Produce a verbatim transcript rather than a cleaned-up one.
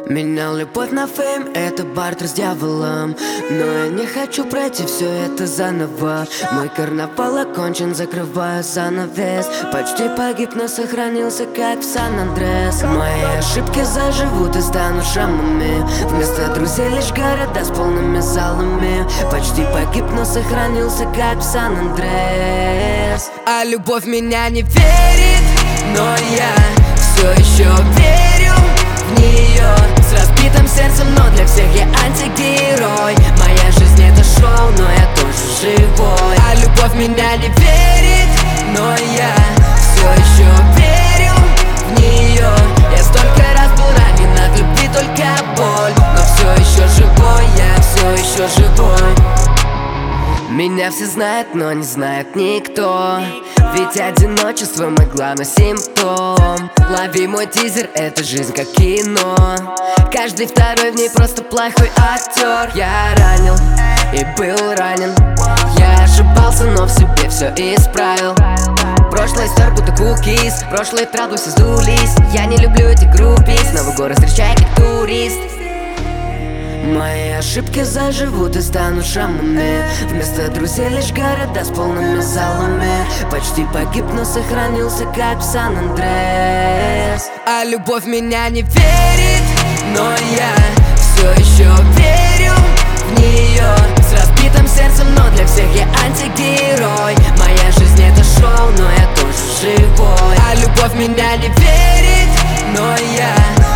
Менял любовь на фейм, это бартер с дьяволом. Но я не хочу пройти все это заново. Мой карнавал окончен, закрываю занавес. Почти погиб, но сохранился, как в Сан-Андрес. Мои ошибки заживут и станут шрамами. Вместо друзей лишь города с полными залами. Почти погиб, но сохранился, как в Сан-Андрес. А любовь меня не верит, но я все еще верю в нее. С разбитым сердцем, но для всех я антигерой. Моя жизнь это шоу, но я тоже живой. А любовь меня не верит, но я все еще верю в нее. Я столько раз был ранен от любви, только боль. Но все еще живой, я все еще живой. Меня все знают, но не знает никто. Ведь одиночество мой главный симптом. Лови мой тизер, это жизнь как кино. Каждый второй в ней просто плохой актер. Я ранил и был ранен. Я ошибался, но в себе все исправил. Прошлое стер, будто кукис. Прошлые правду все сдулись. Я не люблю эти группис. Новый город встречай как турист. Мои ошибки заживут и станут шрамами. Вместо друзей лишь города с полными залами. Почти погиб, но сохранился, как в Сан-Андрес. А любовь меня не верит, но я все еще верю в нее. С разбитым сердцем, но для всех я антигерой. Моя жизнь это шоу, но я тоже живой. А любовь меня не верит, но я